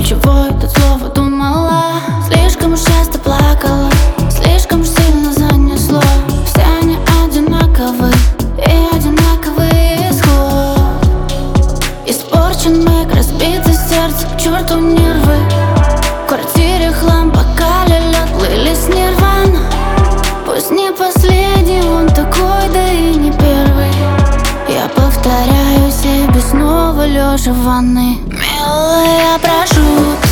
ключевое тут слово думала. Слишком уж часто плакала, слишком уж сильно занесло. Все они одинаковы и одинаковый исход. Испорчен миг, разбито сердце, к черту нервы. В квартире хлам, бокале лед, лылись нирвана. Пусть не последний, он такой, да и не первый. Я повторяю себе снова, лежа в ванной. Милая, прошу,